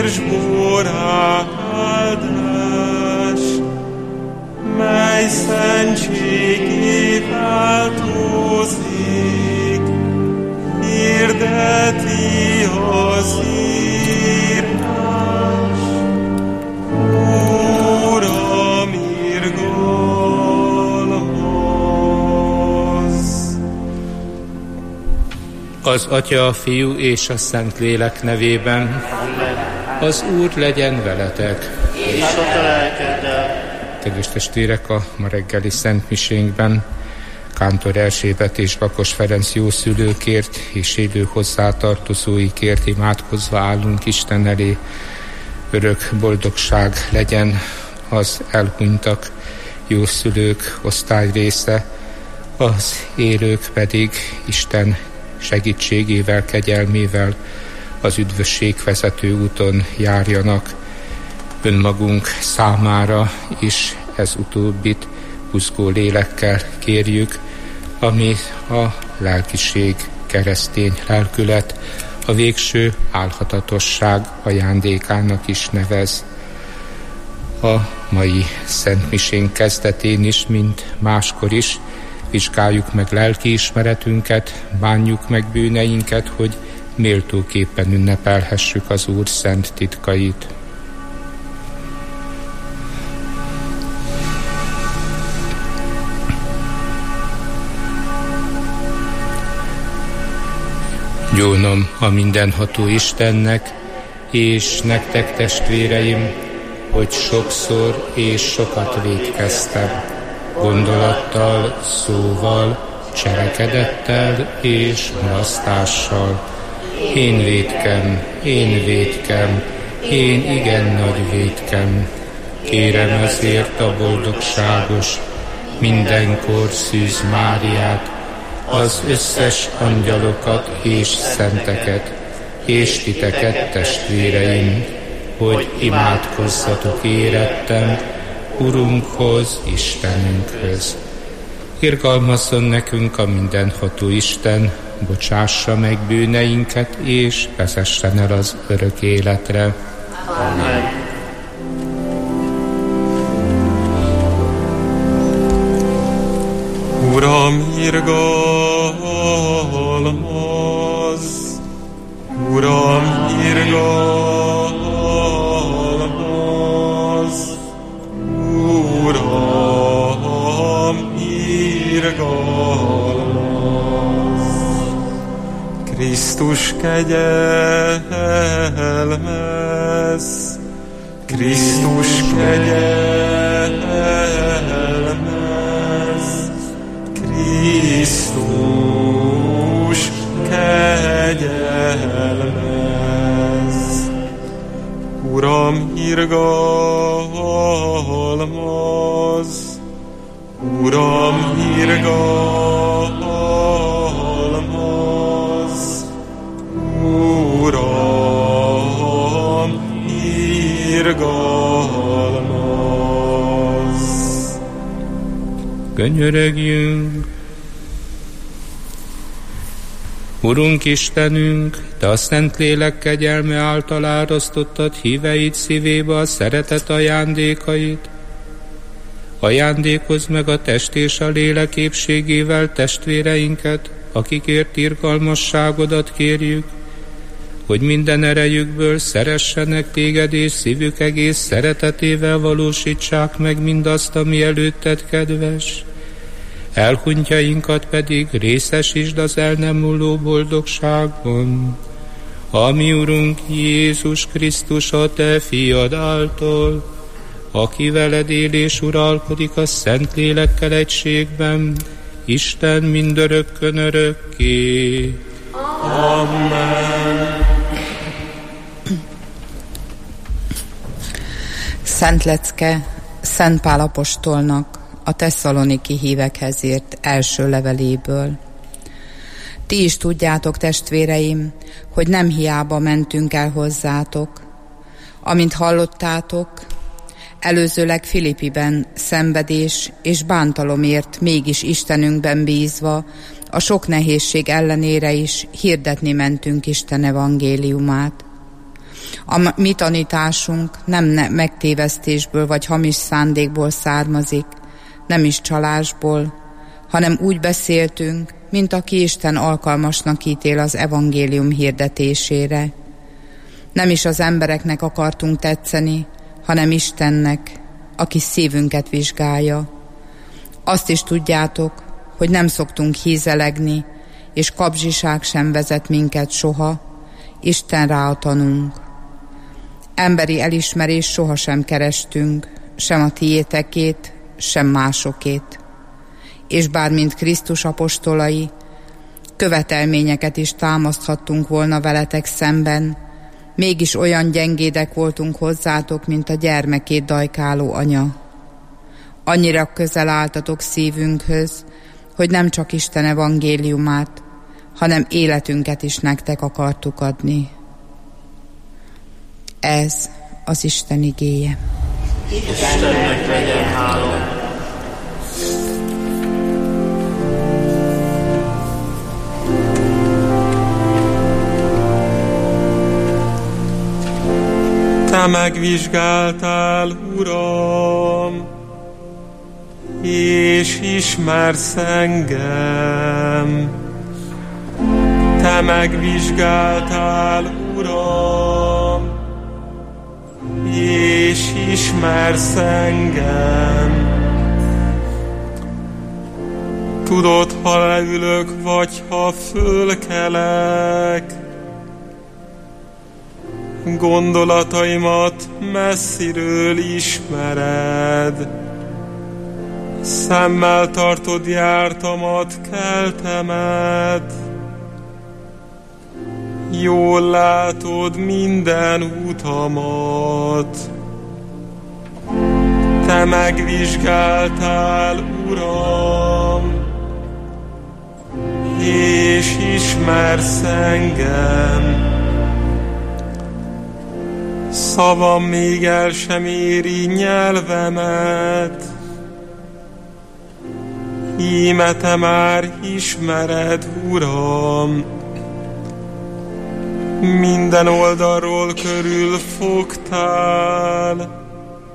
és boráldás, mely szentségével tózik, hirdeti az írás. Uram, irgalmaz! Az Atya, a Fiú és a Szentlélek nevében. Az Úr legyen veletek. És a te lelkeddel. Kedves testvérek, a ma reggeli szentmisénkben Kántor Erzsébet és Bakos Ferenc jószülőkért és élő hozzátartozóikért imádkozva állunk Isten elé. Örök boldogság legyen az elhunytak jószülők osztályrésze, az élők pedig Isten segítségével, kegyelmével az üdvösség vezető úton járjanak. Önmagunk számára is ez utóbbit buzgó lélekkel kérjük, ami a lelkiség, keresztény lelkület, a végső álhatatosság ajándékának is nevez. A mai szentmisén kezdetén is, mint máskor is, vizsgáljuk meg lelkiismeretünket, bánjuk meg bűneinket, hogy méltóképpen ünnepelhessük az Úr szent titkait. Gyónom a mindenható Istennek, és nektek, testvéreim, hogy sokszor és sokat vétkeztem, gondolattal, szóval, cselekedettel és mulasztással. Én vétkem, én igen nagy vétkem. Kérem ezért a boldogságos, mindenkor Szűz Máriát, az összes angyalokat és szenteket, és titeket, testvéreim, hogy imádkozzatok érettem Urunkhoz, Istenünkhöz. Irgalmazzon nekünk a mindenható Isten, bocsássa meg bűneinket, és vezessen el az örök életre. Amen. Uram, irgalmaz! Uram, irgalmaz! Uram, irgalmaz! Krisztus kegyelmez! Krisztus kegyelmez! Krisztus kegyelmez! Uram, irgalmaz! Uram, irgalmaz! Uram, irgalmaz! Könyörögjünk! Urunk Istenünk, Te a Szentlélek kegyelme által árasztottad híveid szívébe a szeretet ajándékait. Ajándékozz meg a test és a lélek épségével testvéreinket, akikért irgalmasságodat kérjük, hogy minden erejükből szeressenek téged és szívük egész szeretetével valósítsák meg mindazt, ami előtted kedves. Elhunytjainkat pedig részesítsd az el nem múló boldogságban, ami Urunk Jézus Krisztus a Te Fiad által, aki veled él és uralkodik a Szentlélekkel egységben, Isten mindörökkön örökké. Amen. Szent lecke Szent Pál apostolnak a tesszaloniki hívekhez írt első leveléből. Ti is tudjátok, testvéreim, hogy nem hiába mentünk el hozzátok. Amint hallottátok, előzőleg Filippiben szenvedés és bántalomért mégis Istenünkben bízva, a sok nehézség ellenére is hirdetni mentünk Isten evangéliumát. A mi tanításunk nem megtévesztésből vagy hamis szándékból származik, nem is csalásból, hanem úgy beszéltünk, mint aki Isten alkalmasnak ítél az evangélium hirdetésére. Nem is az embereknek akartunk tetszeni, hanem Istennek, aki szívünket vizsgálja. Azt is tudjátok, hogy nem szoktunk hízelegni, és kapzsiság sem vezet minket soha, Istenrá a tanunk. Emberi elismerést sohasem kerestünk, sem a tiétekét, sem másokét. És bár mint Krisztus apostolai, követelményeket is támaszthattunk volna veletek szemben, mégis olyan gyengédek voltunk hozzátok, mint a gyermekét dajkáló anya. Annyira közel álltatok szívünkhöz, hogy nem csak Isten evangéliumát, hanem életünket is nektek akartuk adni. Ez az Isten igéje. Istennek legyen hála. Te megvizsgáltál, Uram, és ismersz engem. Te megvizsgáltál, Uram, és ismersz engem. Tudod, ha leülök, vagy ha fölkelek, gondolataimat messziről ismered. Szemmel tartod jártamat, keltemet. Jól látod minden utamat. Te megvizsgáltál, Uram, és ismersz engem. Szavam még el sem éri nyelvemet, íme te már ismered, Uram. Minden oldalról körül fogtál,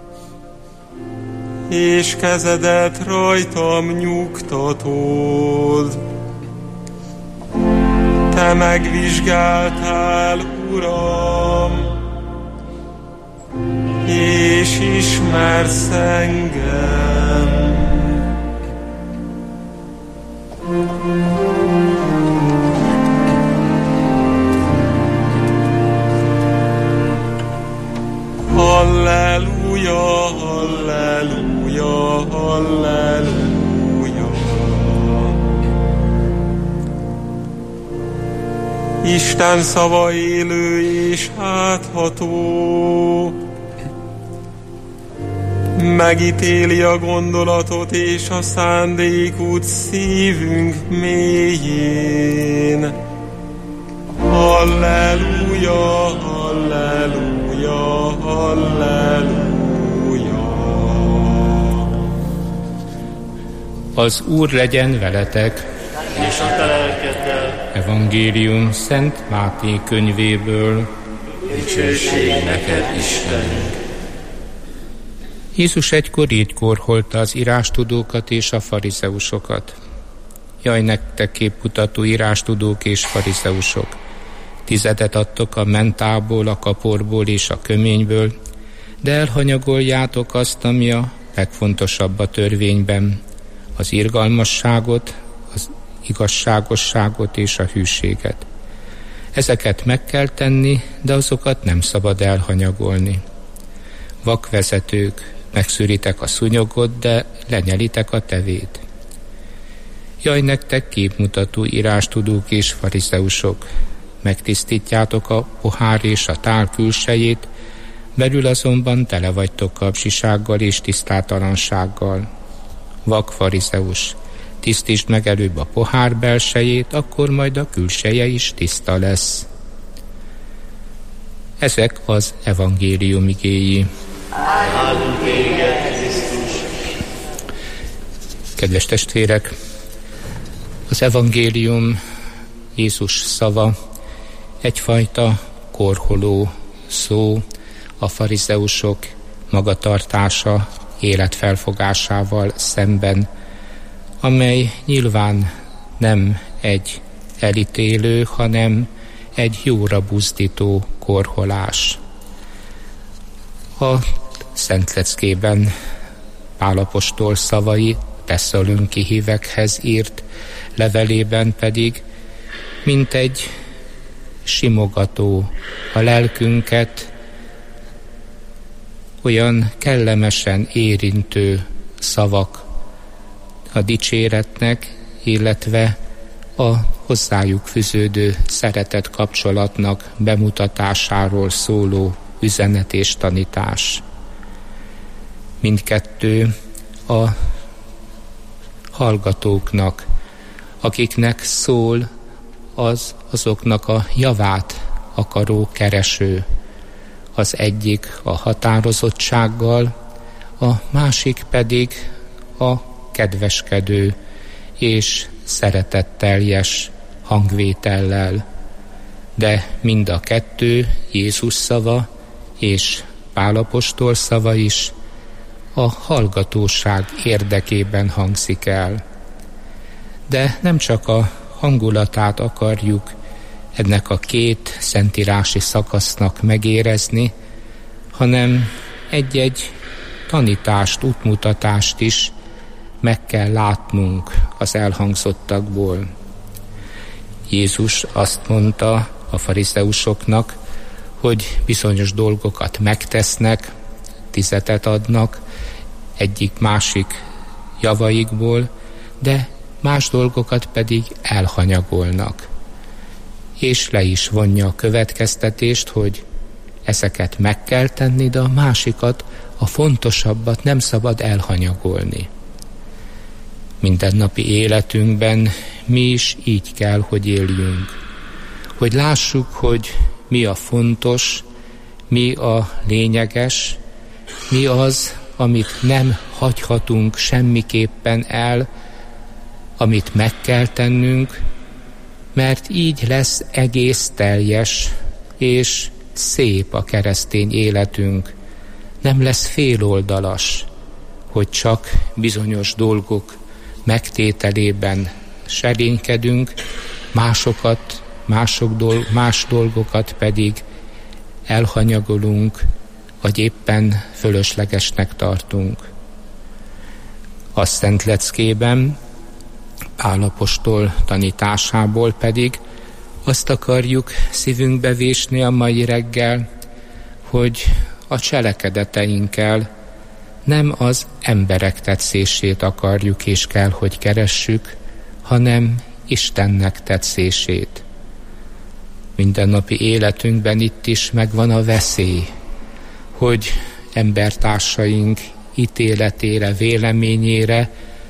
és kezedet rajtam nyugtatod. Te megvizsgáltál, Uram, és ismersz engem. Halleluja, halleluja, halleluja. Isten szava élő és átható, megítéli a gondolatot és a szándékot szívünk mélyén. Halleluja, halleluja, halleluja. Az Úr legyen veletek, És a te lelkeddel. Evangélium Szent Máté könyvéből. Dicsőség neked, Istenünk. Jézus egykor így korholta az írástudókat és a farizeusokat. Jaj, nektek képmutató írástudók és farizeusok! Tizedet adtok a mentából, a kaporból és a köményből, de elhanyagoljátok azt, ami a legfontosabb a törvényben, az irgalmasságot, az igazságosságot és a hűséget. Ezeket meg kell tenni, de azokat nem szabad elhanyagolni. Vakvezetők, megszűritek a szúnyogot, de lenyelitek a tevét. Jaj, nektek képmutató írástudók és farizeusok! Megtisztítjátok a pohár és a tál külsejét, belül azonban tele vagytok kapzsisággal és tisztátalansággal. Vak farizeus, tisztítsd meg előbb a pohár belsejét, akkor majd a külseje is tiszta lesz. Ezek az evangélium igéi. Áldunk téged, Krisztus. Kedves testvérek, az evangélium, Jézus szava egyfajta korholó szó a farizeusok magatartása, életfelfogásával szemben, amely nyilván nem egy elítélő, hanem egy jóra buzdító korholás. A Szentleckében Pál apostol szavai Tesszaloniki hívekhez írt levelében pedig mint egy simogató a lelkünket, olyan kellemesen érintő szavak a dicséretnek, illetve a hozzájuk fűződő szeretet kapcsolatnak bemutatásáról szóló üzenet és tanítás. Mindkettő a hallgatóknak, akiknek szól, azoknak a javát akaró kereső. Az egyik a határozottsággal, a másik pedig a kedveskedő és szeretetteljes hangvétellel. De mind a kettő, Jézus szava és Pál apostol szava is a hallgatóság érdekében hangzik el. De nem csak a hangulatát akarjuk ennek a két szentírási szakasznak megérezni, hanem egy-egy tanítást, útmutatást is meg kell látnunk az elhangzottakból. Jézus azt mondta a farizeusoknak, hogy bizonyos dolgokat megtesznek, tizetet adnak egyik-másik javaikból, de más dolgokat pedig elhanyagolnak. És le is vonja a következtetést, hogy ezeket meg kell tenni, de a másikat, a fontosabbat nem szabad elhanyagolni. Mindennapi életünkben mi is így kell, hogy éljünk. Hogy lássuk, hogy mi a fontos, mi a lényeges, mi az, amit nem hagyhatunk semmiképpen el, amit meg kell tennünk, mert így lesz egész teljes és szép a keresztény életünk. Nem lesz féloldalas, hogy csak bizonyos dolgok megtételében serénykedünk, más dolgokat pedig elhanyagolunk, vagy éppen fölöslegesnek tartunk. A Szentleckében Pál apostol tanításából pedig azt akarjuk szívünkbe vésni a mai reggel, hogy a cselekedeteinkkel nem az emberek tetszését akarjuk és kell, hogy keressük, hanem Istennek tetszését. Mindennapi életünkben itt is megvan a veszély, hogy embertársaink ítéletére, véleményére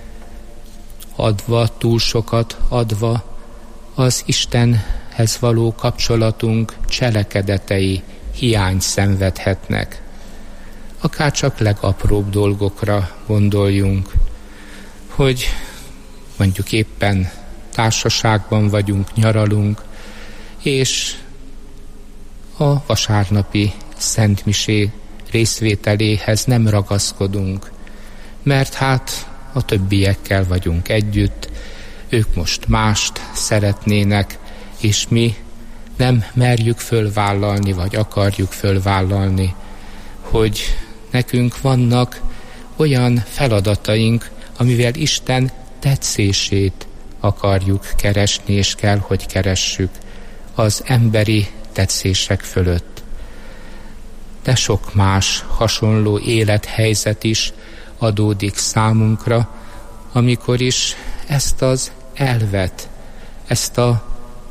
adva, túl sokat adva, az Istenhez való kapcsolatunk cselekedetei hiányt szenvedhetnek. Akár csak legapróbb dolgokra gondoljunk, hogy mondjuk éppen társaságban vagyunk, nyaralunk, és a vasárnapi szentmisé részvételéhez nem ragaszkodunk, mert hát a többiekkel vagyunk együtt, ők most mást szeretnének, és mi nem merjük fölvállalni, vagy akarjuk fölvállalni, hogy nekünk vannak olyan feladataink, amivel Isten tetszését akarjuk keresni, és kell, hogy keressük az emberi tetszések fölött. De sok más hasonló élethelyzet is adódik számunkra, amikor is ezt az elvet, ezt a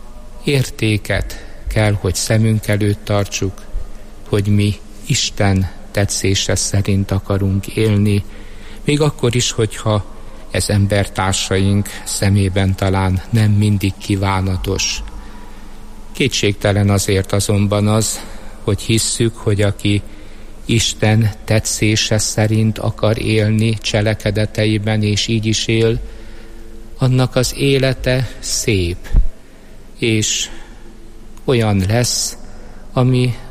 értéket kell, hogy szemünk előtt tartsuk, hogy mi Isten tetszése szerint akarunk élni, még akkor is, hogyha ez embertársaink szemében talán nem mindig kívánatos. Kétségtelen azért azonban az, hogy hisszük, hogy aki Isten tetszése szerint akar élni cselekedeteiben, és így is él, annak az élete szép, és olyan lesz, ami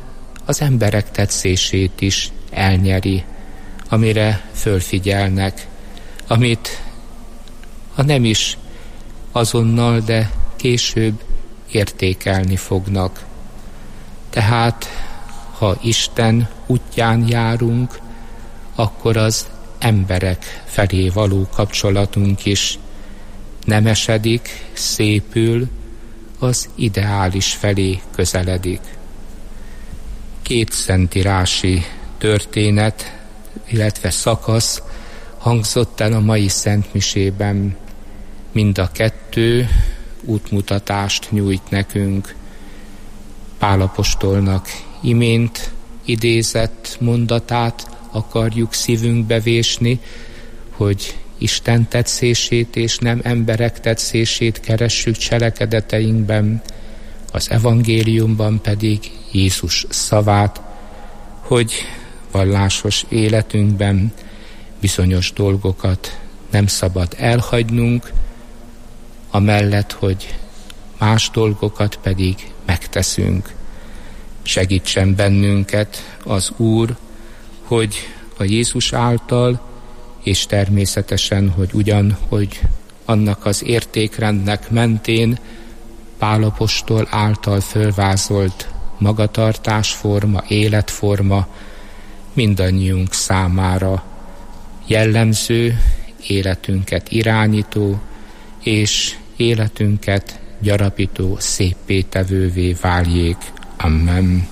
az emberek tetszését is elnyeri, amire fölfigyelnek, amit ha nem is azonnal, de később értékelni fognak. Tehát, ha Isten útján járunk, akkor az emberek felé való kapcsolatunk is nemesedik, szépül, az ideális felé közeledik. 2 szentírási történet, illetve szakasz hangzott el a mai szentmisében. Mind a 2 útmutatást nyújt nekünk. Pál apostolnak imént idézett mondatát akarjuk szívünkbe vésni, hogy Isten tetszését és nem emberek tetszését keressük cselekedeteinkben, az evangéliumban pedig Jézus szavát, hogy vallásos életünkben bizonyos dolgokat nem szabad elhagynunk, amellett, hogy más dolgokat pedig megteszünk. Segítsen bennünket az Úr, hogy a Jézus által, és természetesen, hogy annak az értékrendnek mentén Pál apostol által fölvázolt magatartásforma, életforma mindannyiunk számára jellemző, életünket irányító és életünket gyarapító széppé tevővé váljék. Amen.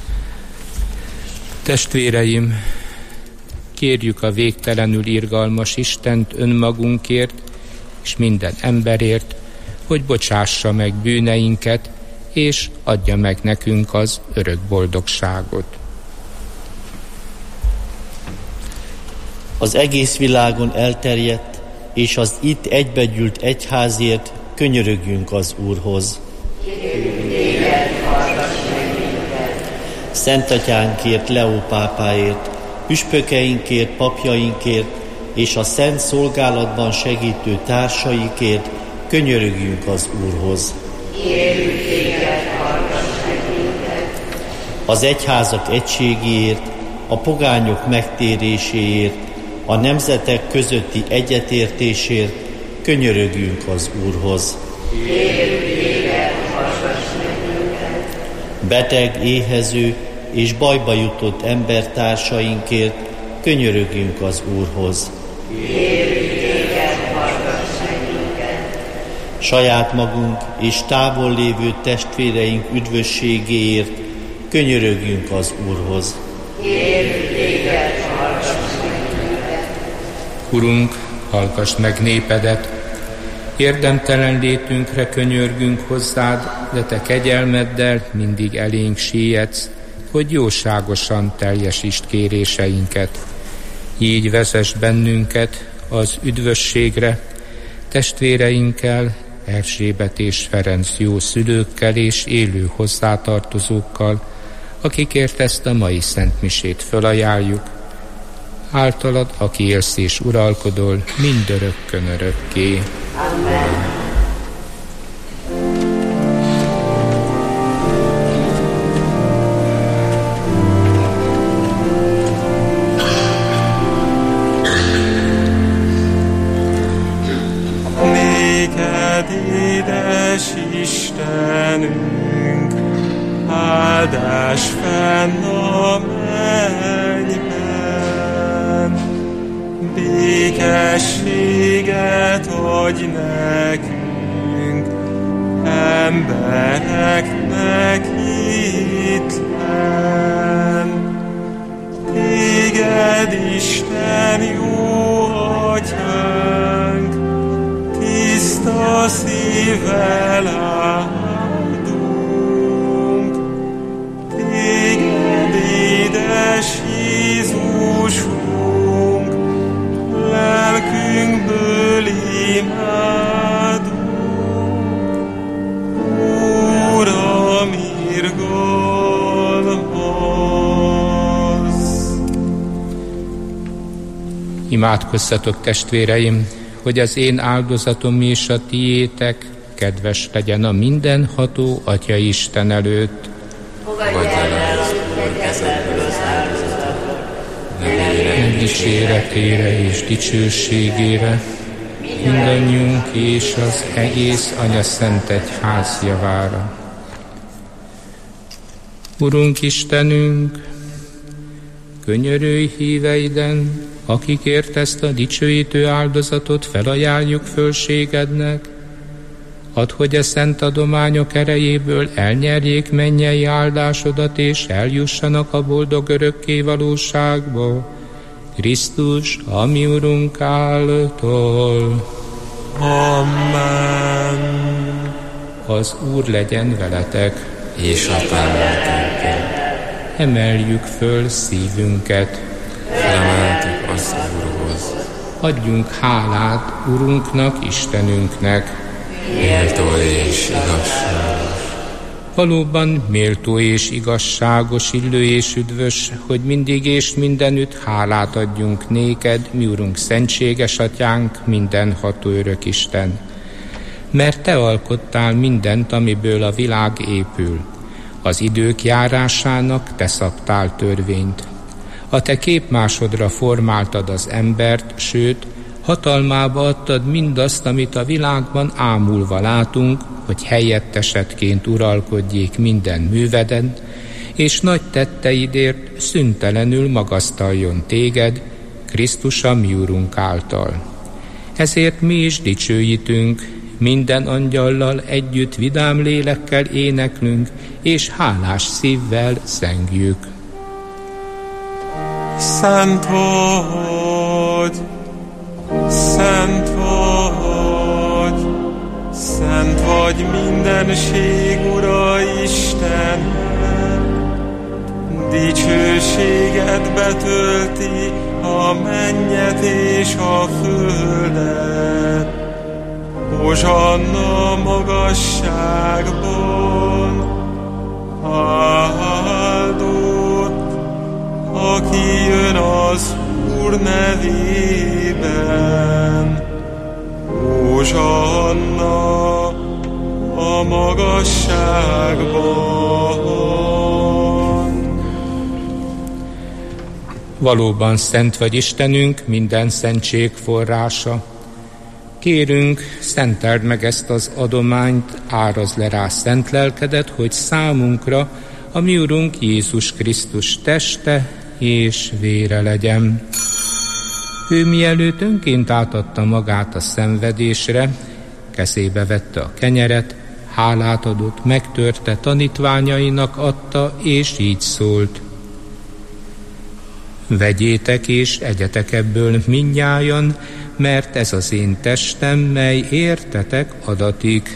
Testvéreim, kérjük a végtelenül irgalmas Istent önmagunkért és minden emberért, hogy bocsássa meg bűneinket, és adja meg nekünk az örök boldogságot. Az egész világon elterjedt, és az itt egybegyűlt egyházért könyörögjünk az Úrhoz. Szent Atyánkért, Leó pápáért, püspökeinkért, papjainkért és a szent szolgálatban segítő társaikért könyörögjünk az Úrhoz. Az egyházak egységéért, a pogányok megtéréséért, a nemzetek közötti egyetértésért könyörögjünk az Úrhoz. Beteg, éhező és bajba jutott embertársainkért könyörögjünk az Úrhoz. Saját magunk és távol lévő testvéreink üdvösségéért könyörögjünk az Úrhoz. Urunk, hallgass meg népedet, érdemtelen létünkre könyörgünk hozzád, de te kegyelmeddel mindig elénk sietsz, hogy jóságosan teljesítsd kéréseinket. Így vezess bennünket az üdvösségre, testvéreinkkel, Erzsébet és Ferenc jó szülőkkel és élő hozzátartozókkal, akikért ezt a mai szentmisét fölajánljuk. Általad, aki élsz és uralkodol, mindörökkön örökké. Amen. Néked, édes Istenünk, áldás fenn a mennyben, békességet adj nekünk, embereknek ittlen. Téged, Isten, jó atyánk, tiszta szívvel áldunk. Téged, édes Jézusunk, lelkünkből imádunk. Uram, irgalmazz! Imádkozzatok, testvéreim, hogy az én áldozatom és a tiétek kedves legyen a mindenható Atya Isten előtt. Fogadj el, dicséretére és dicsőségére, mindannyiunk és az egész Anyaszent Egyház javára. Urunk Istenünk, könyörülj híveiden, akikért ezt a dicsőítő áldozatot felajánljuk fölségednek, add, hogy a szent adományok erejéből elnyerjék mennyei áldásodat, és eljussanak a boldog örökké valóságba, Krisztus, a mi Urunk által. Amen. Az Úr legyen veletek, és a lelkünkkel. Emeljük föl szívünket, Felemeltük az Úrhoz. adjunk hálát Urunknak, Istenünknek. Méltó és igazságos. Valóban méltó és igazságos, illő és üdvös, hogy mindig és mindenütt hálát adjunk néked, mi Urunk szentséges Atyánk, mindenható örök Isten. Mert te alkottál mindent, amiből a világ épül. Az idők járásának te szabtál törvényt. A te képmásodra formáltad az embert, sőt, hatalmába adtad mindazt, amit a világban ámulva látunk, hogy helyettesedként uralkodjék minden műveden, és nagy tetteidért szüntelenül magasztaljon téged, Krisztus a mi Urunk által. Ezért mi is dicsőítünk, minden angyallal együtt vidám lélekkel éneklünk, és hálás szívvel zengjük. Szent vagy, szent vagy, szent vagy mindenség Ura Isten, dicsőséged betölti a mennyet és a földet. Hozsanna magasságban, áldott, aki jön az Úr nevében. Hozsanna a magasságban. Valóban szent vagy Istenünk, minden szentség forrása. Kérünk, szenteld meg ezt az adományt, árazd le rá szent lelkedet, hogy számunkra a mi Urunk Jézus Krisztus teste és vére legyen. Ő mielőtt önként átadta magát a szenvedésre, kezébe vette a kenyeret, hálát adott, megtörte, tanítványainak adta, és így szólt: vegyétek és egyetek ebből mindnyájan, mert ez az én testem, mely értetek adatik.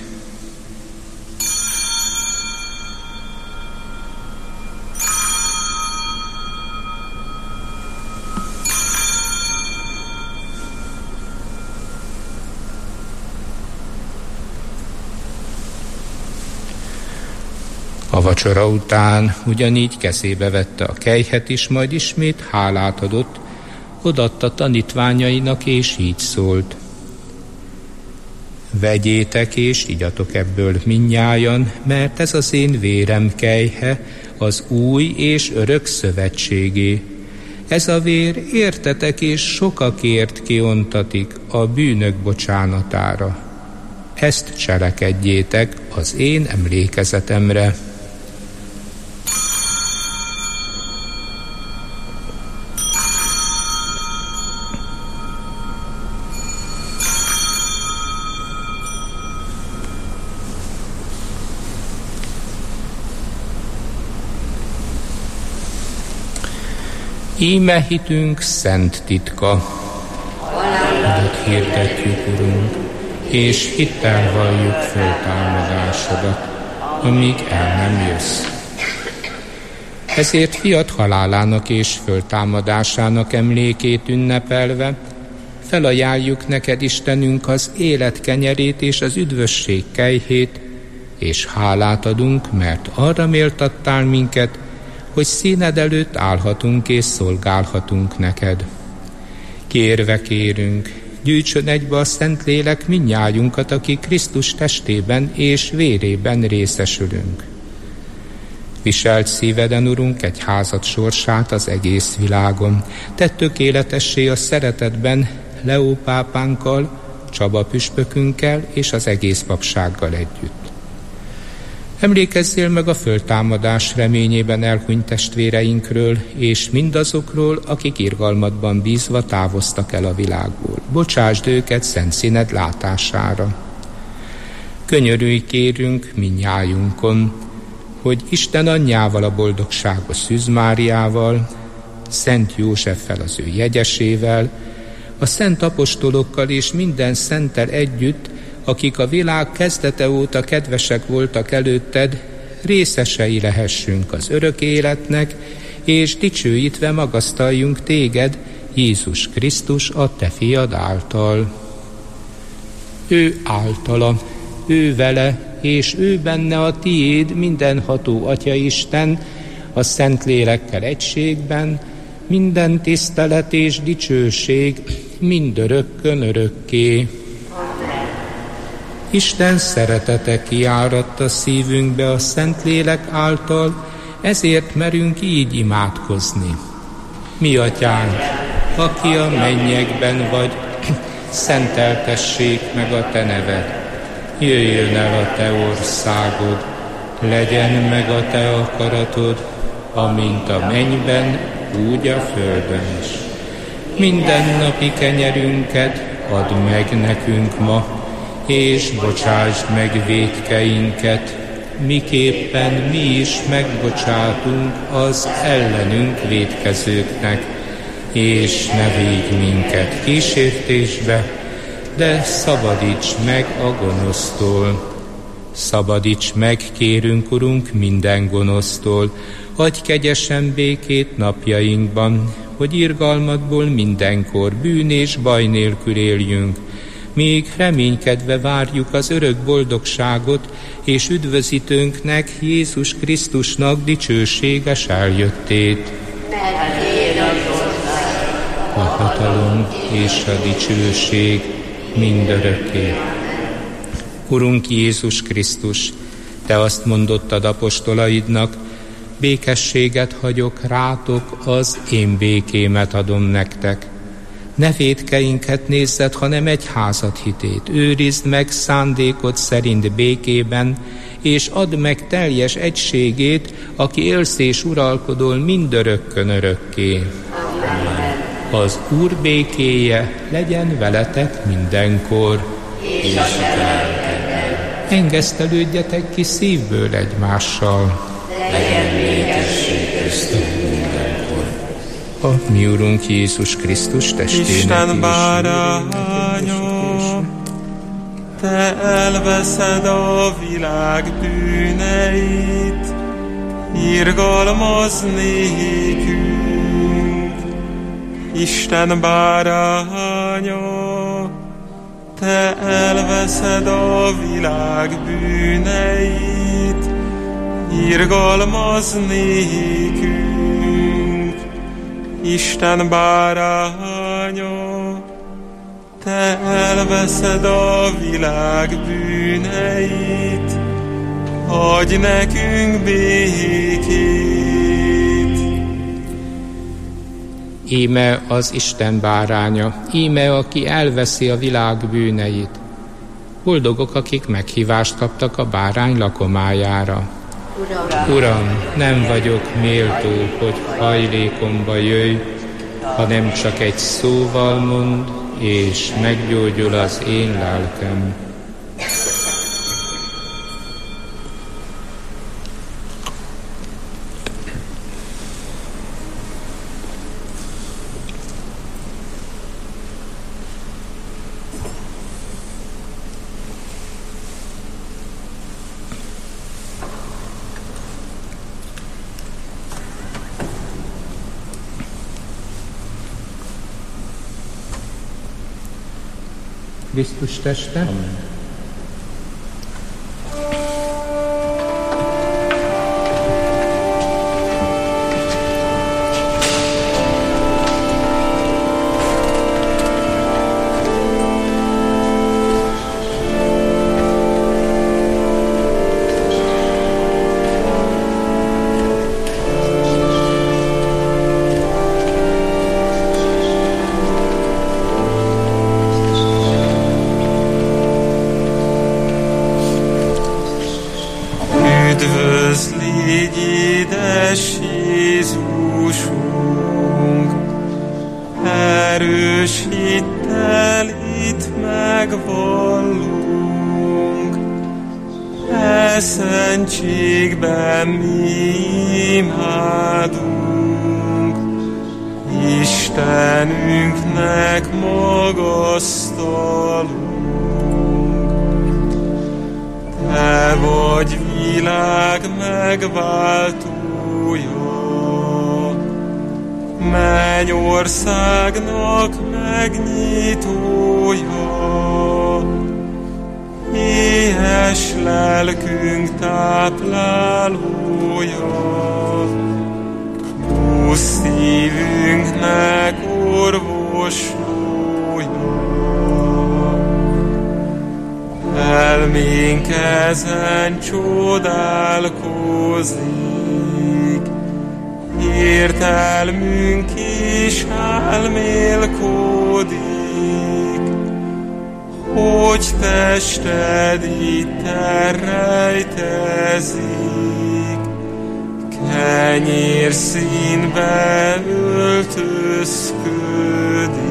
A vacsora után ugyanígy kezébe vette a kelyhet is, majd ismét hálát adott, odaadta tanítványainak, és így szólt: vegyétek és igyatok ebből mindnyájan, mert ez az én vérem kelyhe, az új és örök szövetségé. Ez a vér értetek és sokakért kiontatik a bűnök bocsánatára. Ezt cselekedjétek az én emlékezetemre. Íme hitünk szent titka. Adat hirdetjük, Urunk, és hittel valljuk föltámadásodat, amíg el nem jössz. Ezért fiad halálának és föltámadásának emlékét ünnepelve, felajánljuk neked, Istenünk, az élet kenyerét és az üdvösség kelyhét, és hálát adunk, mert arra méltattál minket, hogy színed előtt állhatunk és szolgálhatunk neked. Kérve kérünk, gyűjtsön egybe a Szentlélek mindnyájunkat, aki Krisztus testében és vérében részesülünk. Viselt szíveden, Urunk, egy házad sorsát az egész világon. Tedd tökéletessé a szeretetben Leó pápánkkal, Csaba püspökünkkel és az egész papsággal együtt. Emlékezzél meg a föltámadás reményében elhunyt testvéreinkről, és mindazokról, akik irgalmadban bízva távoztak el a világból. Bocsásd őket szent színed látására. Könyörülj, kérünk mindnyájunkon, hogy Isten anyjával, a boldogságos Szűz Máriával, Szent Józseffel, az ő jegyesével, a szent apostolokkal és minden szenttel együtt, akik a világ kezdete óta kedvesek voltak előtted, részesei lehessünk az örök életnek, és dicsőítve magasztaljunk téged, Jézus Krisztus, a te fiad által. Ő általa, ő vele, és ő benne a tiéd, mindenható Atyaisten, a Szentlélekkel egységben, minden tisztelet és dicsőség mindörökkön örökké. Isten szeretete kiáradt a szívünkbe a Szentlélek által, ezért merünk így imádkozni. Mi Atyánk, aki a mennyekben vagy, szenteltessék meg a te neved. Jöjjön el a te országod, legyen meg a te akaratod, amint a mennyben, úgy a földön is. Mindennapi kenyerünket add meg nekünk ma, és bocsásd meg vétkeinket, miképpen mi is megbocsátunk az ellenünk vétkezőknek, és ne védj minket kísértésbe, de szabadíts meg a gonosztól. Szabadíts meg, kérünk, Urunk, minden gonosztól, adj kegyesen békét napjainkban, hogy irgalmadból mindenkor bűn és baj nélkül éljünk, míg reménykedve várjuk az örök boldogságot, és üdvözítőnknek, Jézus Krisztusnak dicsőséges eljöttét. A hatalom és a dicsőség mindörökké. Urunk Jézus Krisztus, te azt mondottad apostolaidnak, békességet hagyok rátok, az én békémet adom nektek. Ne vétkeinket nézzed, hanem egyházad hitét. Őrizd meg szándékod szerint békében, és add meg teljes egységét, aki élsz és uralkodol mindörökkön örökké. Az Úr békéje legyen veletek mindenkor. Engesztelődjetek ki szívből egymással. Legyen békesség köztünk mindenkor. A mi Urunk Jézus Krisztus testének Isten báránya, te elveszed a világ bűneit, irgalmaz nékünk. Isten báránya, te elveszed a világ bűneit, irgalmaz nékünk. Isten báránya, te elveszed a világ bűneit, adj nekünk békét. Íme az Isten báránya, íme, aki elveszi a világ bűneit. Boldogok, akik meghívást kaptak a bárány lakomájára. Uram, nem vagyok méltó, hogy hajlékomba jöjj, hanem csak egy szóval mondd, és meggyógyul az én lelkem. Krisztus teste. Amen. közös hittel itt megvallunk. E szentségben mi imádunk, Istenünknek magasztalunk. Te vagy világ megváltója, mennyországnak megnyitója, éhes lelkünk táplálója, ó szívünknek orvoslója. Elménk ezen csodálkozik, értelmünk is elmélkodik, hogy tested itt rejtezik, kenyérszínbe öltözködik.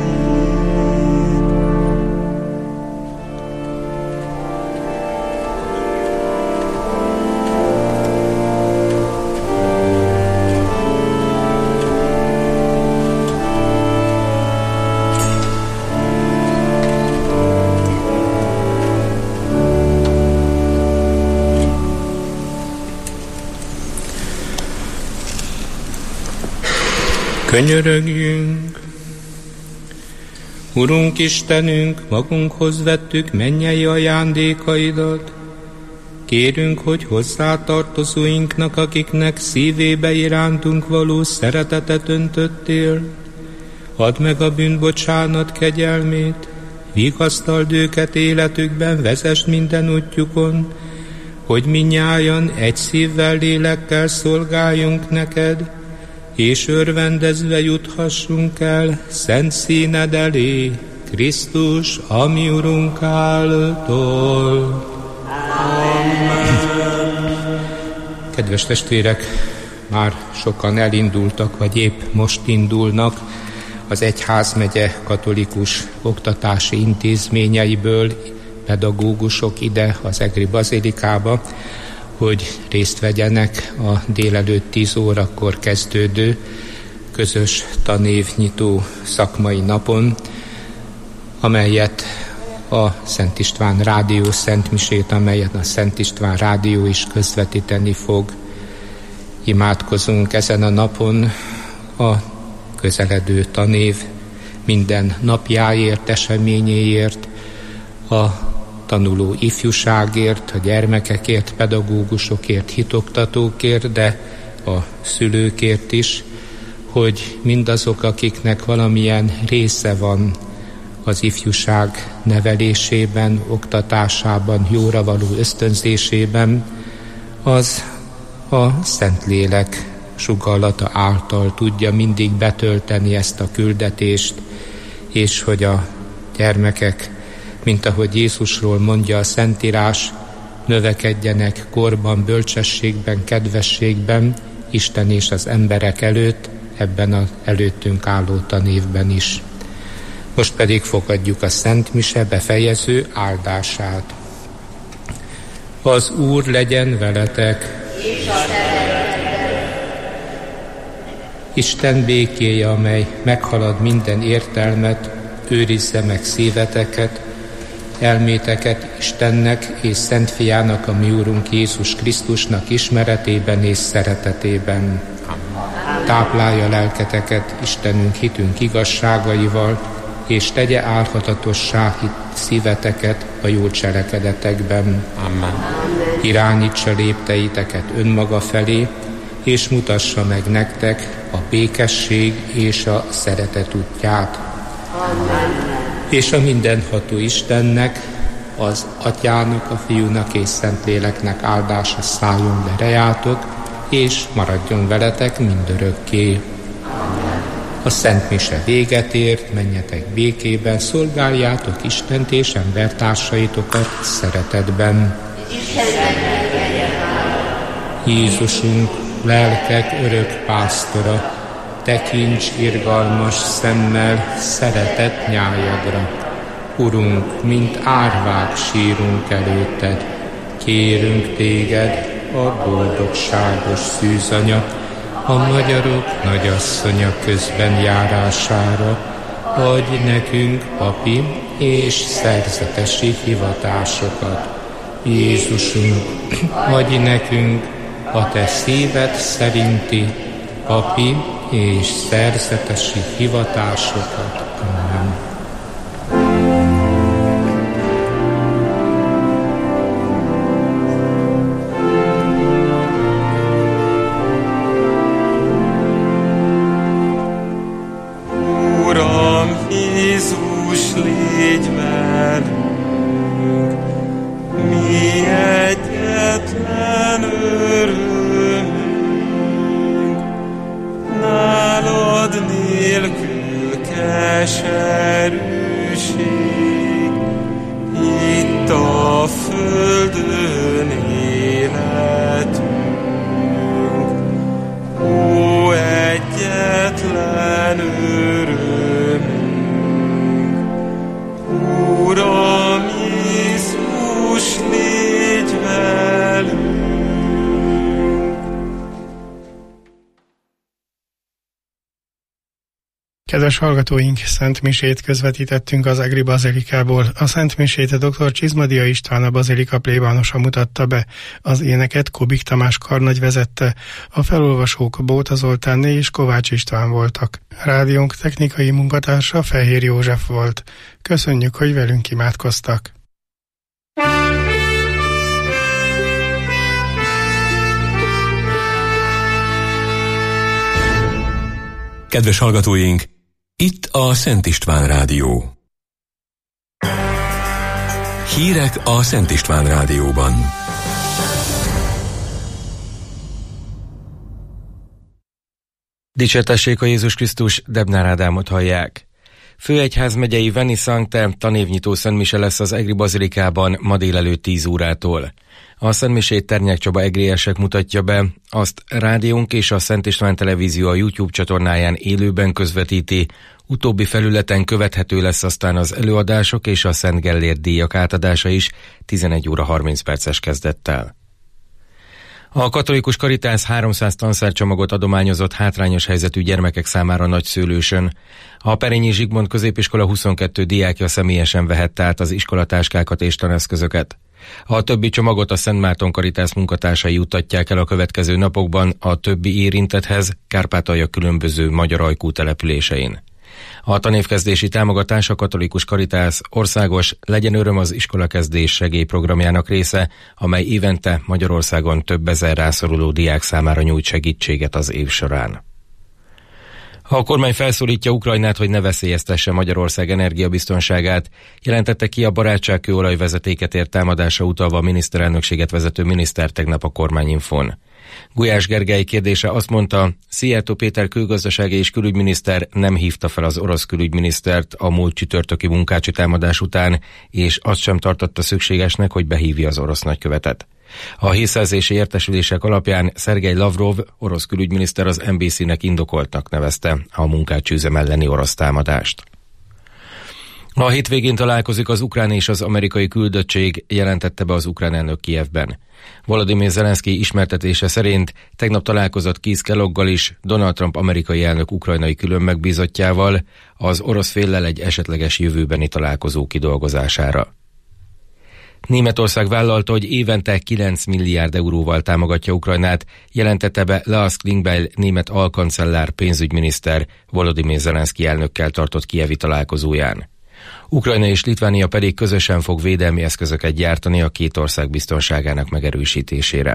Könyörögjünk! Urunk Istenünk, magunkhoz vettük mennyei ajándékaidat. Kérünk, hogy hozzátartozóinknak, akiknek szívébe irántunk való szeretetet öntöttél, add meg a bűnbocsánat kegyelmét, vigasztald őket életükben, vezesd minden útjukon, hogy mindnyájan egy szívvel, lélekkel szolgáljunk neked, és örvendezve juthassunk el szent színed elé, Krisztus, a mi Urunk által. Amen. Kedves testvérek, már sokan elindultak, vagy épp most indulnak az egyházmegye katolikus oktatási intézményeiből pedagógusok ide az Egri Bazilikába, hogy részt vegyenek a délelőtt 10 órakor kezdődő közös tanévnyitó szakmai napon, amelyet a Szent István Rádió szentmisét, amelyet a Szent István Rádió is közvetíteni fog. Imádkozunk ezen a napon a közeledő tanév minden napjáért, eseményéért, a tanuló ifjúságért, a gyermekekért, pedagógusokért, hitoktatókért, de a szülőkért is, hogy mindazok, akiknek valamilyen része van az ifjúság nevelésében, oktatásában, jóra való ösztönzésében, az a Szentlélek sugallata által tudja mindig betölteni ezt a küldetést, és hogy a gyermekek, mint ahogy Jézusról mondja a Szentírás, növekedjenek korban, bölcsességben, kedvességben, Isten és az emberek előtt, ebben az előttünk álló tanévben is. Most pedig fogadjuk a Szent Mise befejező áldását. Az Úr legyen veletek! És a Isten békéje, amely meghalad minden értelmet, őrizze meg szíveteket, elméteket Istennek és Szent Fiának, a mi Úrunk Jézus Krisztusnak ismeretében és szeretetében. Táplálja lelketeket Istenünk hitünk igazságaival, és tegye álhatatossá szíveteket a jó cselekedetekben. Amen. Irányítsa lépteiteket önmaga felé, és mutassa meg nektek a békesség és a szeretet útját. Amen. És a mindenható Istennek, az Atyának, a Fiúnak és Szentléleknek áldása szálljon le rejátok, és maradjon veletek mindörökké. A Szent Mise véget ért, menjetek békében, szolgáljátok Istent és embertársaitokat szeretetben. Jézusunk, lelkek örök pásztora, tekints irgalmas szemmel szeretett nyájadra. Urunk, mint árvák sírunk előtted, kérünk téged, a boldogságos szűzanya, a magyarok nagyasszonya közben járására, adj nekünk papi és szerzetesi hivatásokat. Jézusunk, adj nekünk a te szíved szerinti papi és szerzetesi hivatásokat. Amen. Kedves hallgatóink, Szent Misét közvetítettünk az Egri Bazilikából. A Szent Misét dr. Csizmadia István, a bazilika plébánosa mutatta be. Az éneket Kubik Tamás karnagy vezette, a felolvasók Bóta Zoltánné és Kovács István voltak. Rádiónk technikai munkatársa Fehér József volt. Köszönjük, hogy velünk imádkoztak. Kedves hallgatóink, itt a Szent István Rádió. Hírek a Szent István Rádióban. Dicsértessék a Jézus Krisztus, Debnár Ádámot hallják. Főegyházmegyei Veni Sancte tanévnyitó szentmise lesz az Egri Bazilikában ma délelőtt 10 órától. A szentmisét Ternyák Csaba egriesek mutatja be, azt rádiónk és a Szent István Televízió a YouTube csatornáján élőben közvetíti, utóbbi felületen követhető lesz aztán az előadások és a Szent Gellért díjak átadása is 11 óra 30 perces kezdettel. A Katolikus Karitász 300 tanszárcsomagot adományozott hátrányos helyzetű gyermekek számára Nagyszőlősön. A Perényi Zsigmond középiskola 22 diákja személyesen vehette át az iskolatáskákat és taneszközöket. A többi csomagot a Szent Márton Karitász munkatársai juttatják el a következő napokban a többi érintetthez Kárpátalja különböző magyar ajkú településein. A tanévkezdési támogatás a Katolikus Karitász országos Legyen öröm az iskolakezdés segélyprogramjának része, amely évente Magyarországon több ezer rászoruló diák számára nyújt segítséget az év során. A kormány felszólítja Ukrajnát, hogy ne veszélyeztesse Magyarország energiabiztonságát, jelentette ki a barátságkőolajvezetéket ért támadásra utalva a miniszterelnökséget vezető miniszter tegnap a Kormányinfón. Gulyás Gergely kérdése azt mondta, Szijjártó Péter külgazdasági és külügyminiszter nem hívta fel az orosz külügyminisztert a múlt csütörtöki munkácsi támadás után, és azt sem tartotta szükségesnek, hogy behívja az orosz nagykövetet. A hírszerzési értesülések alapján Szergej Lavrov, orosz külügyminiszter az NBC-nek indokoltnak nevezte a munkácsüzem elleni orosz támadást. A hétvégén találkozik az ukrán és az amerikai küldöttség, jelentette be az ukrán elnök Kijevben. Volodymyr Zelenszky ismertetése szerint tegnap találkozott Keith Kelloggal is, Donald Trump amerikai elnök ukrajnai külön megbízottjával, az orosz féllel egy esetleges jövőbeni találkozó kidolgozására. Németország vállalta, hogy évente 9 milliárd euróval támogatja Ukrajnát, jelentette be Lars Klingbeil német alkancellár pénzügyminiszter Volodymyr Zelenszky elnökkel tartott kijevi találkozóján. Ukrajna és Litvánia pedig közösen fog védelmi eszközöket gyártani a két ország biztonságának megerősítésére.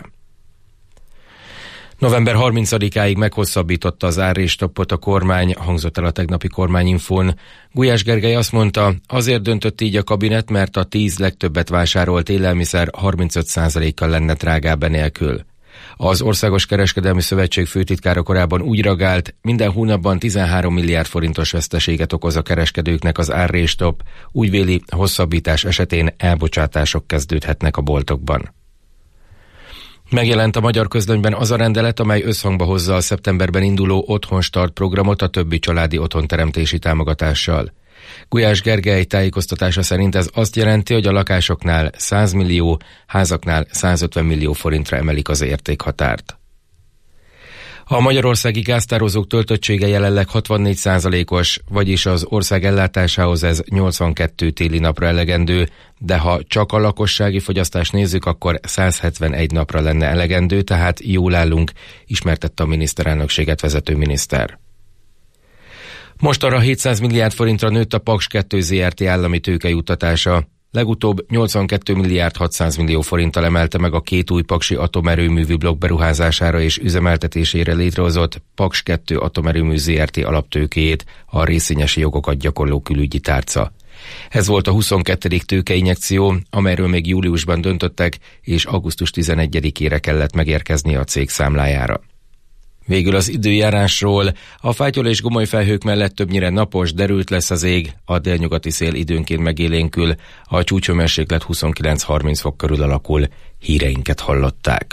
November 30-áig meghosszabbította az árrésstoppot a kormány, hangzott el a tegnapi Kormányinfón. Gulyás Gergely azt mondta, azért döntött így a kabinet, mert a 10 legtöbbet vásárolt élelmiszer 35%-kal lenne drágább enélkül. Az Országos Kereskedelmi Szövetség főtitkára korábban úgy reagált, minden hónapban 13 milliárd forintos veszteséget okoz a kereskedőknek az árrésstopp, úgy véli, hosszabbítás esetén elbocsátások kezdődhetnek a boltokban. Megjelent a Magyar Közlönyben az a rendelet, amely összhangba hozza a szeptemberben induló Otthonstart programot a többi családi otthonteremtési támogatással. Gulyás Gergely tájékoztatása szerint ez azt jelenti, hogy a lakásoknál 100 millió, házaknál 150 millió forintra emelik az értékhatárt. A magyarországi gáztározók töltöttsége jelenleg 64%-os, vagyis az ország ellátásához ez 82 téli napra elegendő, de ha csak a lakossági fogyasztást nézzük, akkor 171 napra lenne elegendő, tehát jól állunk, ismertette a miniszterelnökséget vezető miniszter. Mostanra 700 milliárd forintra nőtt a Paks 2 Zrt. Állami tőkejuttatása. Legutóbb 82 milliárd 600 millió forinttal emelte meg a két új paksi atomerőművű blokk beruházására és üzemeltetésére létrehozott Paks 2 Atomerőmű Zrt. Alaptőkéjét a részvényesi jogokat gyakorló külügyi tárca. Ez volt a 22. tőkeinjekció, amelyről még júliusban döntöttek, és augusztus 11-ére kellett megérkezni a cég számlájára. Végül az időjárásról. A fátyol és gomoly felhők mellett többnyire napos, derült lesz az ég, a délnyugati szél időnként megélénkül, a csúcshőmérséklet 29-30 fok körül alakul. Híreinket hallották.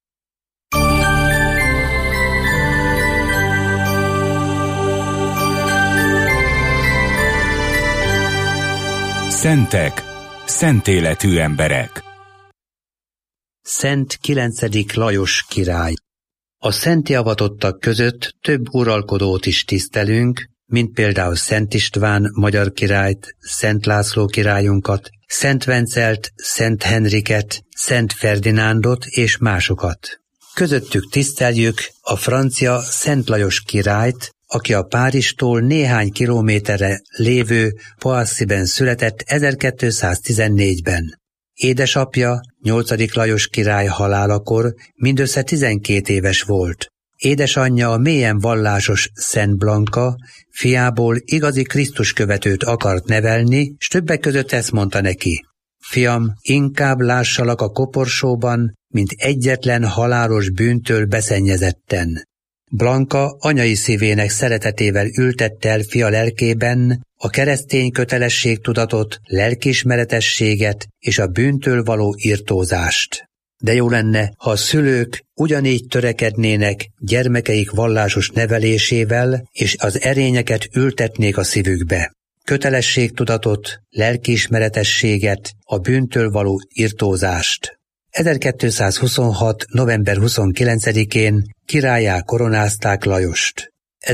Szentek, szent életű emberek. Szent 9. Lajos király. A szenti avatottak között több uralkodót is tisztelünk, mint például Szent István magyar királyt, Szent László királyunkat, Szent Vencelt, Szent Henriket, Szent Ferdinándot és másokat. Közöttük tiszteljük a francia Szent Lajos királyt, aki a Párizstól néhány kilométerre lévő Poissy-ben született 1214-ben. Édesapja, 8. Lajos király halálakor mindössze 12 éves volt. Édesanyja a mélyen vallásos Szent Blanka, fiából igazi Krisztus követőt akart nevelni, s többek között ezt mondta neki: fiam, inkább lássalak a koporsóban, mint egyetlen halálos bűntől beszennyezetten. Blanka anyai szívének szeretetével ültette el fia lelkében a keresztény kötelességtudatot, lelkiismeretességet és a bűntől való irtózást. De jó lenne, ha a szülők ugyanígy törekednének gyermekeik vallásos nevelésével, és az erényeket ültetnék a szívükbe. Kötelességtudatot, lelkiismeretességet, a bűntől való irtózást. 1226. november 29-én királlyá koronázták Lajost.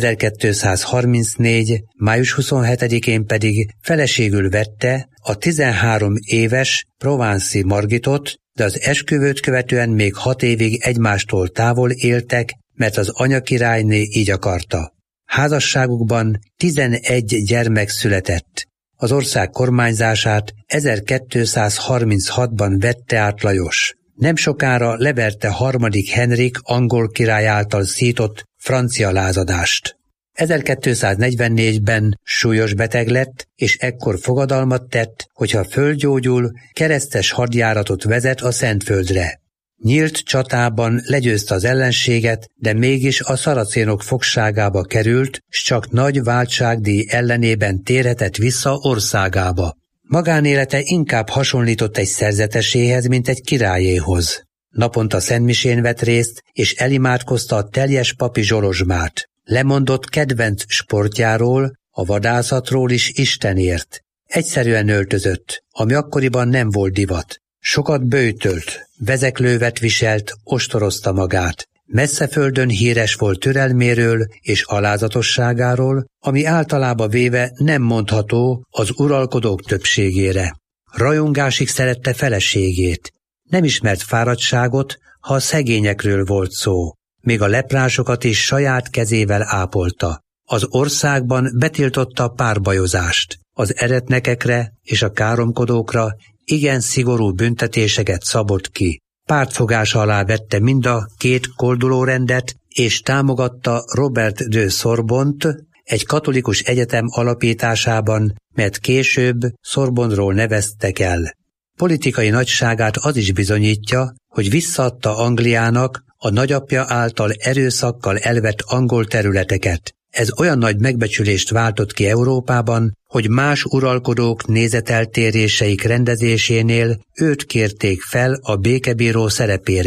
1234. május 27-én pedig feleségül vette a 13 éves Provence-i Margitot, de az esküvőt követően még 6 évig egymástól távol éltek, mert az anyakirályné így akarta. Házasságukban 11 gyermek született. Az ország kormányzását 1236-ban vette át Lajos. Nem sokára leverte 3. Henrik angol király által szított francia lázadást. 1244-ben súlyos beteg lett, és ekkor fogadalmat tett, hogyha fölgyógyul, keresztes hadjáratot vezet a Szentföldre. Nyílt csatában legyőzte az ellenséget, de mégis a szaracénok fogságába került, s csak nagy váltságdíj ellenében térhetett vissza országába. Magánélete inkább hasonlított egy szerzeteséhez, mint egy királyéhoz. Naponta szentmisén vett részt, és elimádkozta a teljes papi zsolozsmát. Lemondott kedvenc sportjáról, a vadászatról is Istenért. Egyszerűen öltözött, ami akkoriban nem volt divat. Sokat böjtölt, vezeklővet viselt, ostorozta magát. Messze földön híres volt türelméről és alázatosságáról, ami általában véve nem mondható az uralkodók többségére. Rajongásig szerette feleségét. Nem ismert fáradtságot, ha a szegényekről volt szó. Még a leprásokat is saját kezével ápolta. Az országban betiltotta a párbajozást. Az eretnekekre és a káromkodókra igen szigorú büntetéseket szabott ki. Pártfogása alá vette mind a 2 koldulórendet, és támogatta Robert de Sorbont egy katolikus egyetem alapításában, mert később Sorbonról neveztek el. Politikai nagyságát az is bizonyítja, hogy visszaadta Angliának a nagyapja által erőszakkal elvett angol területeket. Ez olyan nagy megbecsülést váltott ki Európában, hogy más uralkodók nézeteltéréseik rendezésénél őt kérték fel a békebíró szerepére.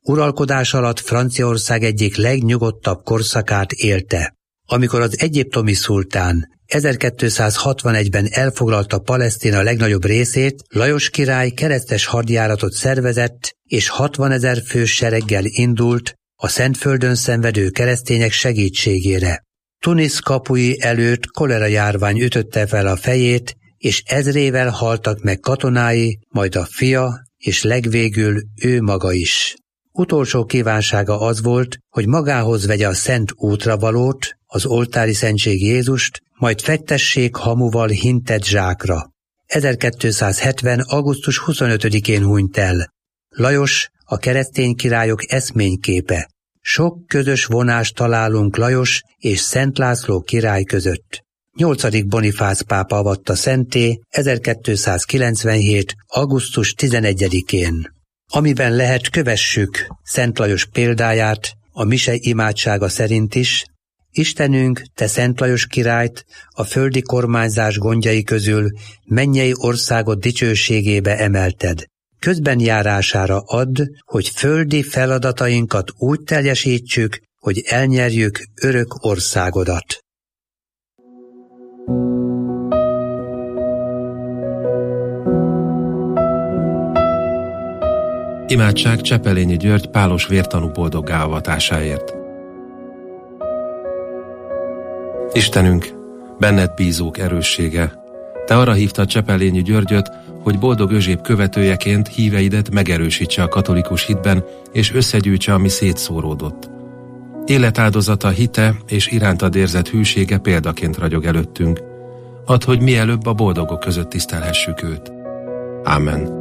Uralkodás alatt Franciaország egyik legnyugodtabb korszakát élte. Amikor az egyiptomi szultán 1261-ben elfoglalta Palesztina legnagyobb részét, Lajos király keresztes hadjáratot szervezett, és 60 000 fős sereggel indult a Szentföldön szenvedő keresztények segítségére. Tunis kapui előtt kolera járvány ütötte fel a fejét, és ezrével haltak meg katonái, majd a fia, és legvégül ő maga is. Utolsó kívánsága az volt, hogy magához vegye a szent útravalót, az oltári szentség Jézust, majd fektessék hamuval hintett zsákra. 1270. augusztus 25-én hunyt el. Lajos a keresztény királyok eszményképe. Sok közös vonást találunk Lajos és Szent László király között. 8. Bonifác pápa avatta szentté 1297. augusztus 11-én. Amiben lehet, kövessük Szent Lajos példáját, a mise imádsága szerint is: Istenünk, te Szent Lajos királyt a földi kormányzás gondjai közül mennyei országot dicsőségébe emelted. Közben járására add, hogy földi feladatainkat úgy teljesítsük, hogy elnyerjük örök országodat. Imádság Csepelényi György pálos vértanú boldoggá avatásáért. Istenünk, benned bízók erőssége, te arra hívtad Csepelényi Györgyöt, hogy boldog Özséb követőjeként híveidet megerősítse a katolikus hitben, és összegyűjtse, ami szétszóródott. Életáldozata, hite és irántad érzett hűsége példaként ragyog előttünk. Add, hogy mielőbb a boldogok között tisztelhessük őt. Ámen.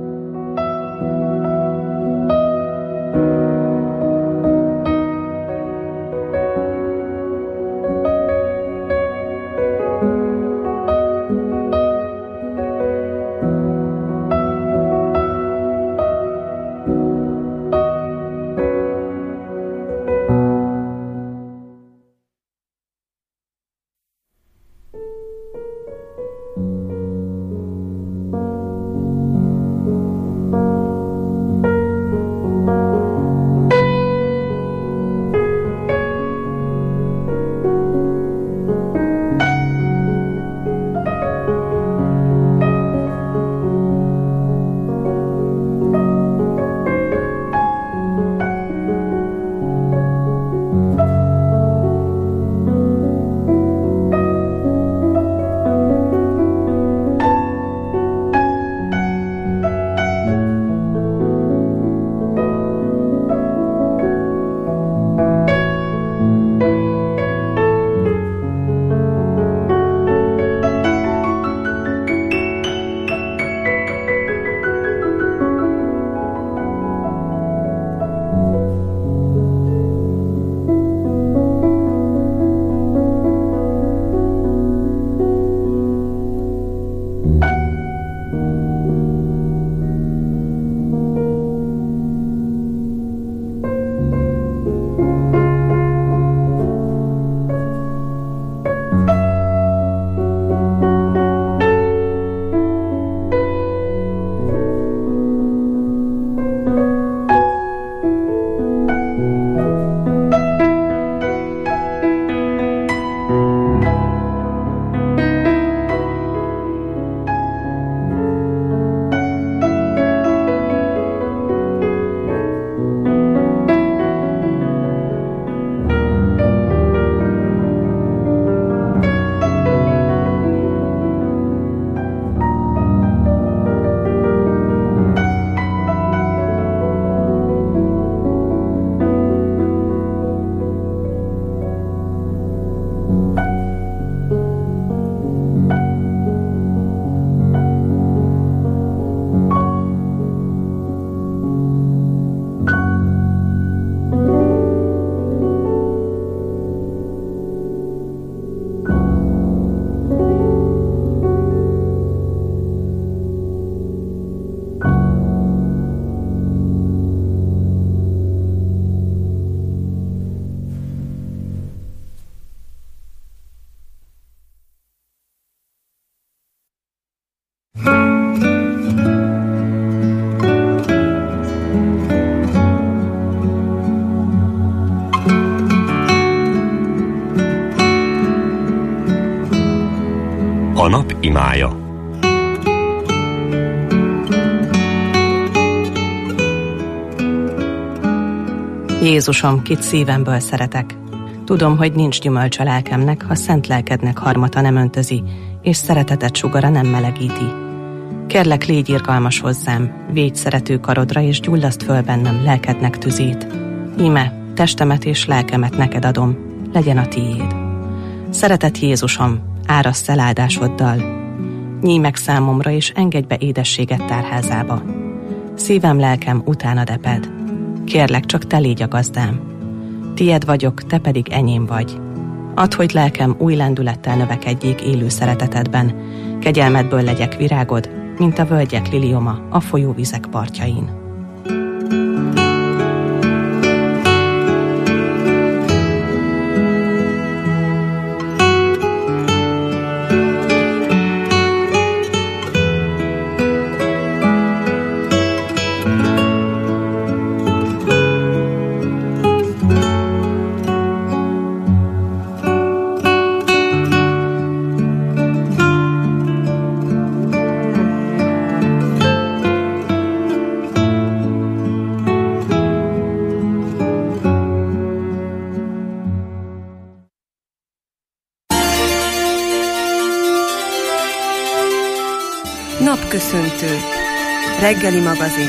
A nap imája. Jézusom, kit szívemből szeretek. Tudom, hogy nincs gyümölcs a lelkemnek, ha szent lelkednek harmata nem öntözi, és szereteted sugara nem melegíti. Kérlek, légy irgalmas hozzám, védj szerető karodra, és gyullaszt föl bennem lelkednek tüzét. Íme, testemet és lelkemet neked adom, legyen a tiéd. Szeretett Jézusom, árassz el áldásoddal. Nyíj meg számomra, és engedj be édességet tárházába. Szívem, lelkem utánad eped. Kérlek, csak te légy a gazdám. Tied vagyok, te pedig enyém vagy. Add, hogy lelkem új lendülettel növekedjék élő szeretetedben. Kegyelmedből legyek virágod, mint a völgyek lilioma a folyóvizek partjain. Napköszöntő. Reggeli magazin.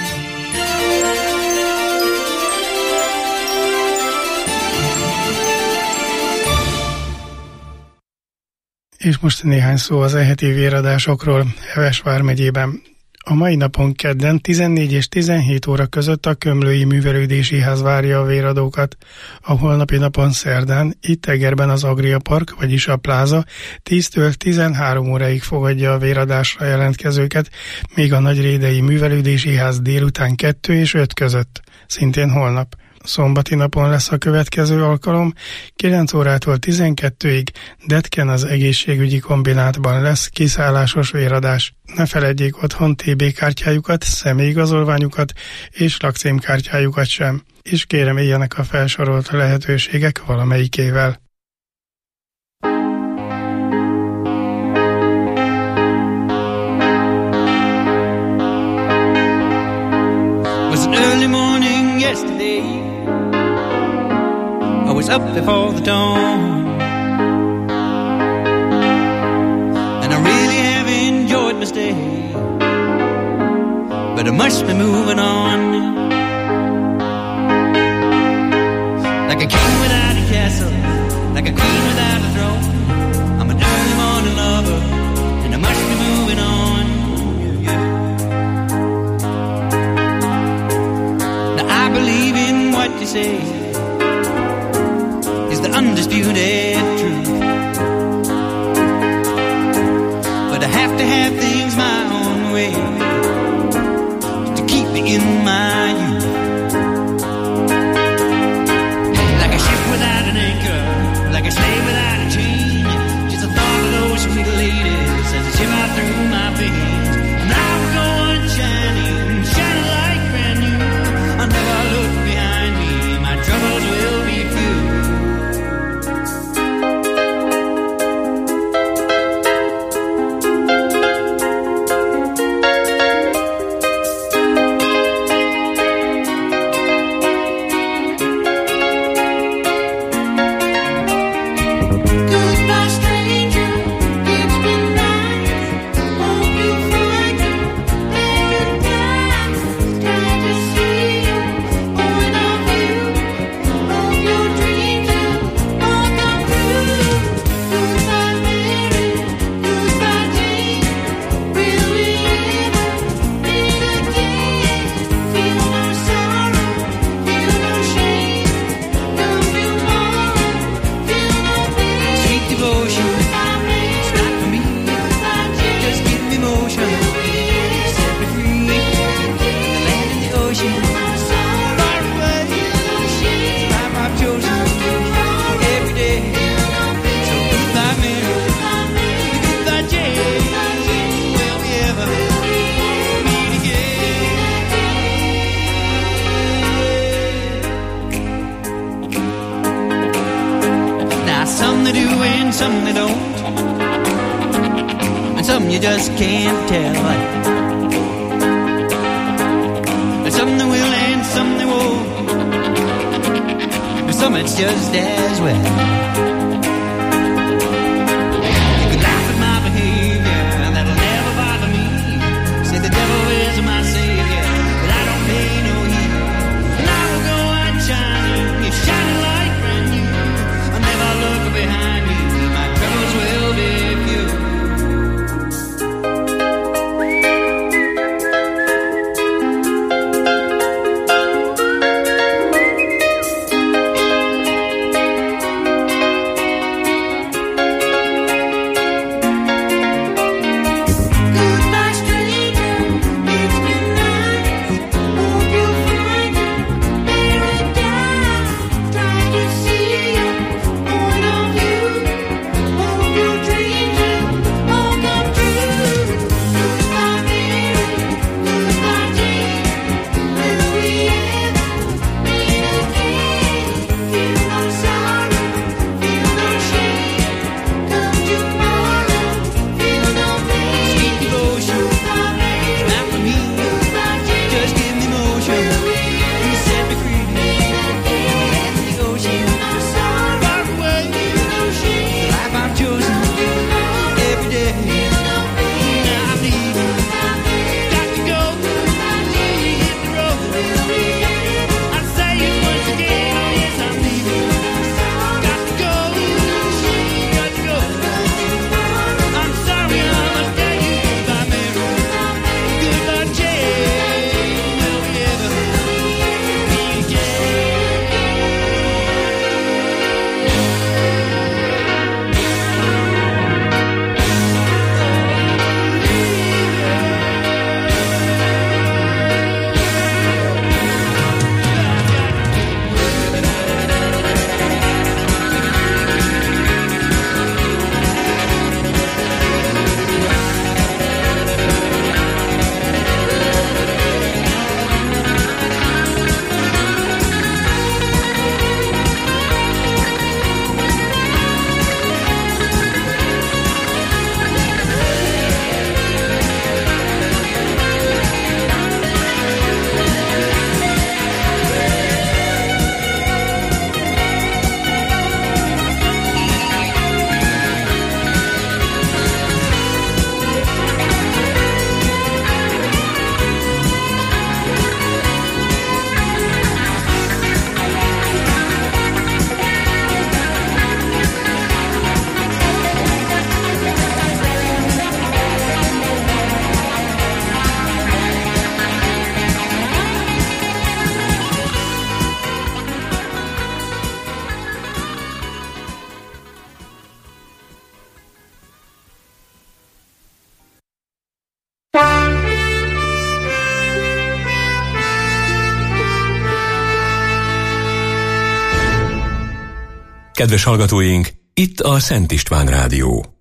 És most néhány szó az eheti véradásokról Heves vármegyében. A mai napon kedden 14 és 17 óra között a Kömlői Művelődési Ház várja a véradókat. A holnapi napon szerdán itt Egerben az Agria Park, vagyis a Pláza 10-től 13 óráig fogadja a véradásra jelentkezőket, míg a Nagyrédei Művelődési Ház délután 2 és 5 között, szintén holnap. Szombati napon lesz a következő alkalom, 9 órától 12-ig Detken az egészségügyi kombinátban lesz kiszállásos véradás. Ne feledjék otthon TB kártyájukat, személyigazolványukat és lakcímkártyájukat sem, és kérem éljenek a felsorolt lehetőségek valamelyikével. Was an early morning yesterday. I was up before the dawn, and I really have enjoyed my stay, but I must be moving on. Like a king without a castle, like a queen without a throne, I'm an early morning lover, and I must be moving on. Now I believe in what you say is the undisputed truth, but I have to have things my own way to keep me in my youth. Like a ship without an anchor, like a slave without a chain, just the thought of those sweet ladies as they shiver through my veins. And I will go on shining, shining like brand new. I'll never look behind me, my troubles will be few. and some you just can't tell. There's some that will and some that won't. There's some it's just as well. You can laugh at my behavior, that'll never bother me. Say the devil is my savior, but I don't pay no heed. And I will go on shining, you're shining like brand new. I'll never look behind me, my troubles will be few. Kedves hallgatóink, itt a Szent István Rádió.